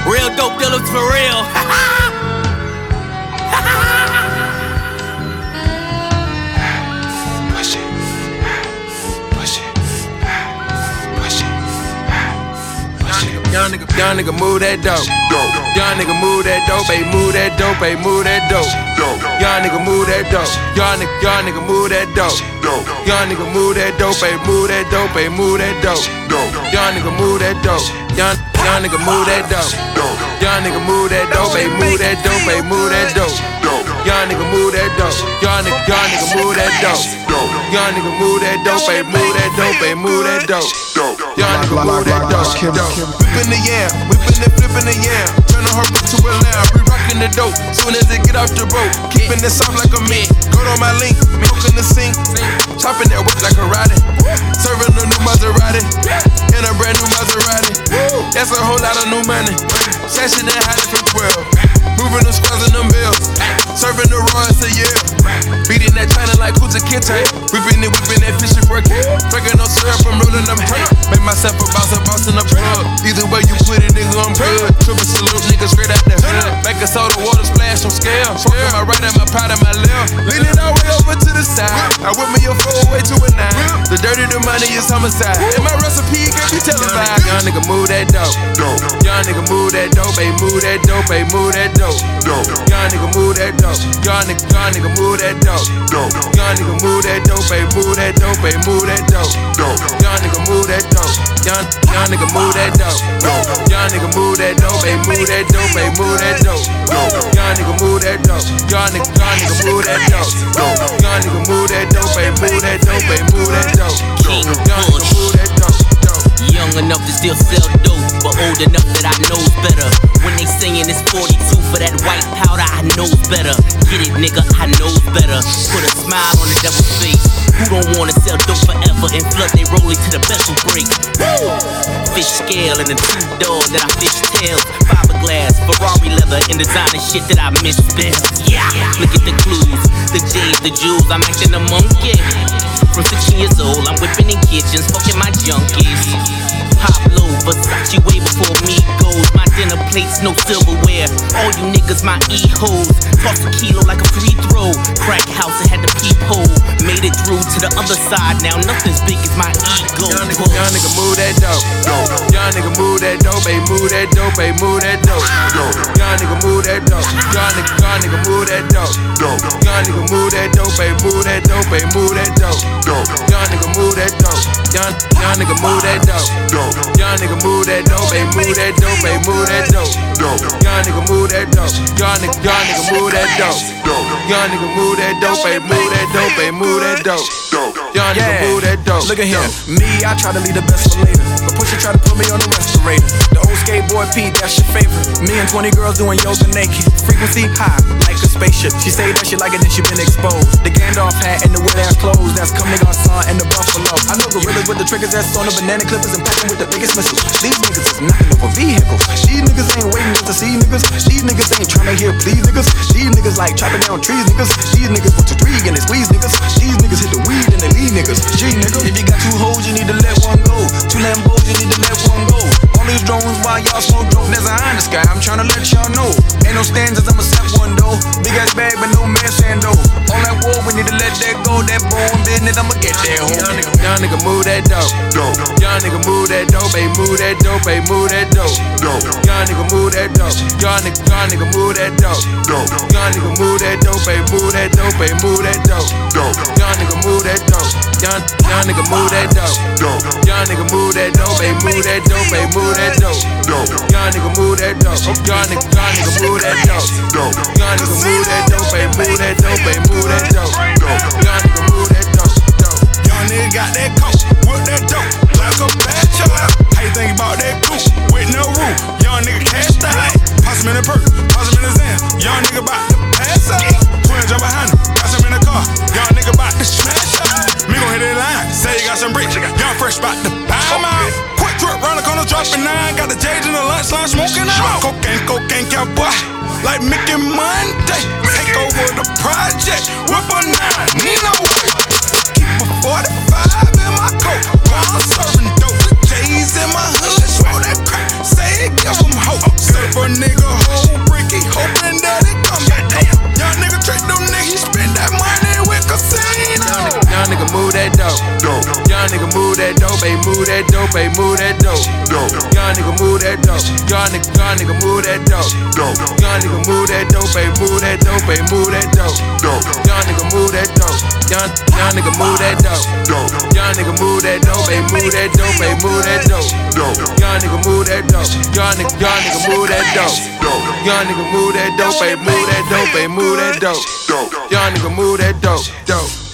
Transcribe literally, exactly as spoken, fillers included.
Real dope dealers for real. Push it. Push it. Push it. Push it. Young nigga, young nigga move that dope. Young nigga move that dope, ayy, move that dope, ayy, move that dope. Young nigga move that dope. Young nigga, young nigga move that dope. Young nigga move that dope, ayy, move that dope, ayy, move that dope. Young nigga move that dope. Young, young nigga move that dope. Young nigga move that dope, ayy, move that dope, ayy, move that dope. Young nigga move that dope. Young nigga, young nigga move that dope. Young nigga move that dope, ayy, move that dope, ayy, move that dope. Young nigga move that dope. Whippin' the yam, whippin' and flippin' the yam. Turn the heart to a lamb, we rockin' the dope. Soon as it get off the boat, keepin' it soft like a meat. Go on my link, milk in the sink. Choppin' that work like a riding. Serving a new Maserati in a brand new Maserati. That's a whole lot of new money. Sashing and hiding from twelve. Moving the squads in them bills. Serving the raw a year. Beating that China like Kuta Kinte. Whipping it, whipping that fishing for a kid. Drinking no syrup, I'm rolling up tape. Make myself a boss, a boss in the plug. Either way you put it, nigga, I'm good. Triple salute, nigga, straight out the hood. Back a soda, water splash on scale. Smoking my right and my pot and my left. Leaning all the way over to the side. I whip me a four way to a nine. The dirty, the money is homicide. And my recipe can't be televised. Young nigga move that dope. Young nigga move that dope, ayy, move that dope, ayy, move that dope. Young nigga move that dope. Young nigga, young nigga move that dope. Young nigga move that dope, ayy, move that dope, ayy, move that dope. Young nigga move that dope. Young, young nigga move that dope. Young nigga move that dope, ayy, move that dope, ayy, move that dope. Young nigga move that dope. Young nigga, young nigga move that dope. Young nigga move that dope, ayy, move that dope, ayy, move that dope. King Young nigga Bush. move that dope. Young enough to still sell dope, but old enough that I knows better. When they saying it's forty-two for that white powder, I knows better. Get it, nigga, I knows better. Put a smile on the devil's face. Who don't wanna sell dope forever and flood they rolling to the vessel break? Woo! Fish scale and a two door that I fish tails. Fiberglass, Ferrari leather, and designer shit that I miss there. Yeah, look at the clues, the J's, the jewels. I'm acting a monkey. From sixteen years old, I'm whipping in kitchens, fucking my junkies. Hop low, Versace way before me goes. My dinner plates, no silverware. All you niggas, my e-hoes. Toss a kilo like a free throw. Crack house, it had the peephole. Made it through to the other side. Now nothing's big as my ego. Young nigga, young nigga move that dope. Young nigga move that dope, ayy, move that dope, ayy, move that dope. Young nigga move that dope. Young nigga, young nigga move that dope. Young nigga move that dope, ayy, move that dope, ayy, move that dope. Young nigga move that dope. Young, young nigga move that dope. Young nigga move that dope, ayy, move that dope, ayy, move that dope. Young nigga move that dope. Young nigga, young nigga move that dope. Young nigga move that dope, ayy, move that dope, ayy, move that dope. Young nigga move that dope. Look at him, me, I try to leave the best for later, but Pusha try to put me on the respirator. The old skateboard Pete, that's your favorite. Me and twenty girls doing yoga naked. Frequency high, like a spaceship. She say that she like it, then she been exposed. The Gandalf hat and the weird ass clothes, that's come nigga son and the buffalo. I know gorillas with the triggers that's on the banana clippers and packing with the biggest missiles. These niggas is knocking over vehicles. These niggas ain't waiting just to see niggas. These niggas ain't trying to hear please niggas. These niggas like chopping down trees niggas. These niggas want to three and they squeeze niggas. These niggas hit the weed and they leave niggas. G nigga, if you got two hoes you need to let one go. Two Lambos you need to let one go. All these drones while y'all smoke drones. There's an eye in the sky, I'm trying to let y'all know. Ain't no stanzas, I'ma set one though. Big ass bag but no man sando. All that war we need to let that go. That bone business I'ma get that home. Young nigga, young nigga move that dope. Young nigga move that dope, ayy, move that dope, ayy, move that dope. Young nigga move that dope. Young nigga, young nigga move that dope. Young nigga move that dope, ayy, move that dope, ayy, move that dope. Young nigga move that dope. Young, young nigga move that dope. Young nigga move that dope, ayy, move that dope, ayy, move that dope. Young nigga move that dope. Young nigga, young nigga move that dope. Young nigga move that dope, ayy, move that dope, ayy, move that dope. Young nigga move that dope. Young nigga got that coat, with that dope, like a bad child. How you think about that coupe, with no roof? Young nigga cashed out. Pass him in the perk, pass him in the Zan. Young nigga bout to pass out. Twin jump behind him, got some in the car. Young nigga bout to smash out. Me gon' hit that line, say you got some bricks. Young fresh bout to buy him out. Quick trip round the corner, dropping nine. Got the J's in the lunch line, smoking out. Cocaine, cocaine, cowboy, like Mickey Monday. Take over the project, whip a nine, Nino. Keep a forty-five in my coat, while I'm serving dope. The J's in my hood, roll that crack, say it, give them hope. dope. Set for a nigga whole bricky, hoping that it come back. Young nigga trick them niggas, spend that money with casino. Young nigga move that dope. Young nigga move that dope, ayy, move that dope, ayy, move that dope. Young nigga move that dope. Young nigga, young nigga move that dope. Young nigga move that dope, ayy, move that dope, ayy, move that dope. Young nigga move that dope. Young, young nigga move that dope. Young nigga move that dope, ayy, move that dope, ayy, move that dope. Young nigga move that dope. Young nigga, young nigga move that dope. Young nigga move that dope, ayy, move that dope, ayy, move that dope. Young nigga move that dope, dope.